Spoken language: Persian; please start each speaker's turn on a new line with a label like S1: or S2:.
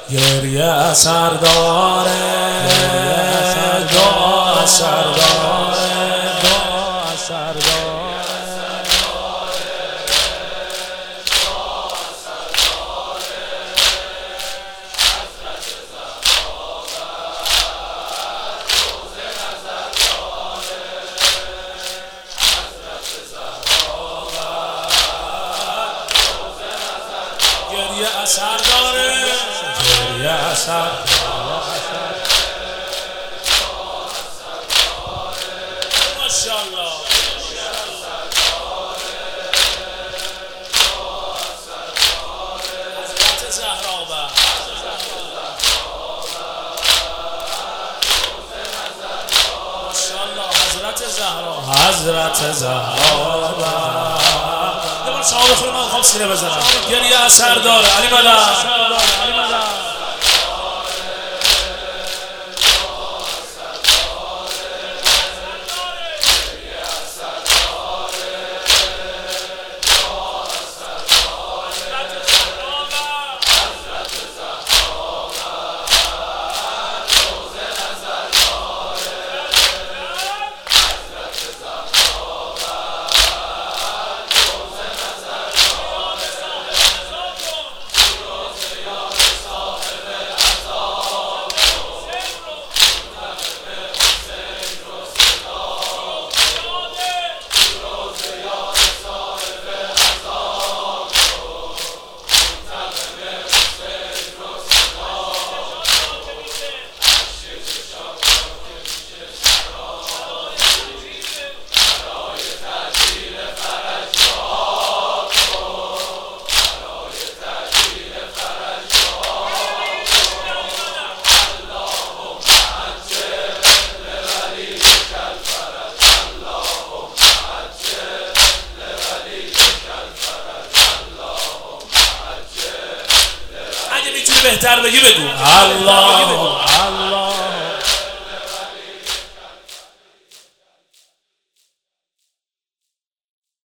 S1: گریه اثر داره، دعا اثر داره، دعا اثر داره. گریه اثر داره، گریه اثر ماشاءالله. حضرت زهرا ماشاءالله، حضرت زهرا، حضرت زهرا. دبر شما بخوریم من خواب سینه بزنم. گریه اثر داره علی ملک. بهتر بگی بگو الله